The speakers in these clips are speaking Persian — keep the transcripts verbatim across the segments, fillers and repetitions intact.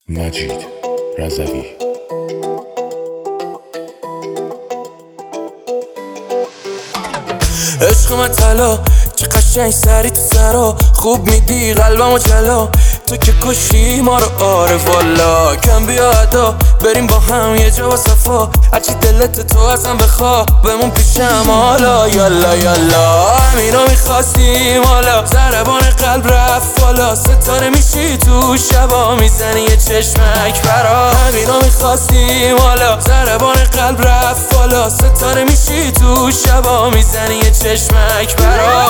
مجید رضوی. عشق من طلا چه قشنگ سری تو سرا، خوب میدی قلبمو جلا، تو که کشی ما رو. آره والا کم بیا ادا بریم با هم یه جا با صفا، هرچی دلت تو ازم بخوا بمون پیشم حالا. یالا یالا همینو میخواستیم حالا، ضربان قلب رفت بالا، ستاره میشی تو شبا میزنی یه چشمک برا. همینو میخواستیم حالا، ضربان قلب رفت بالا، ستاره میشی تو شبا میزنی یه چشمک برا.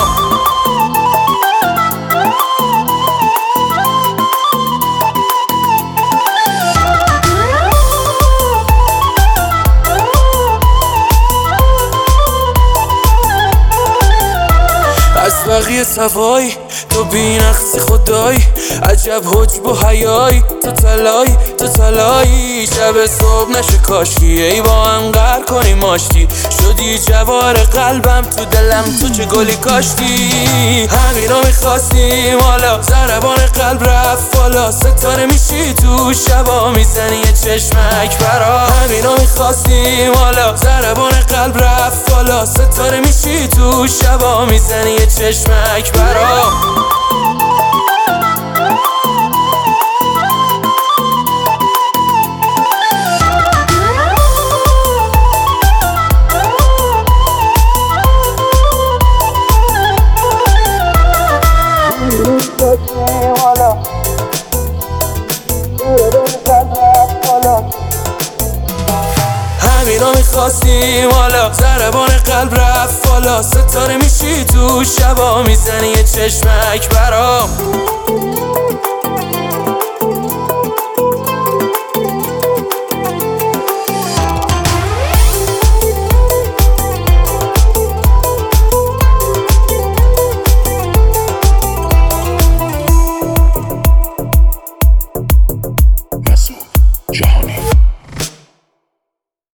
از بقیه سوای تو بی نقصی خدایی، عجب حجب و حیایی، تو طلایی تو طلایی. شب صبح نشه کاشکی ای با هم قهر کنیم آشتی، شدی جوار قلبم تو دلم تو چه گلی کاشتی. همینو میخواستیم حالا، ضربان قلب رفت بالا، ستاره میشی تو شبا میزنی یه چشمک برا. همینو میخواستیم حالا، ضربان قلب رفت بالا، ستاره میشی تو شبا میزنی یه چشمک برا. همینو میخواستیم حالا، ضربان قلب رفت بالا، ستاره میشی تو شبا میزنی یه چشمک برا.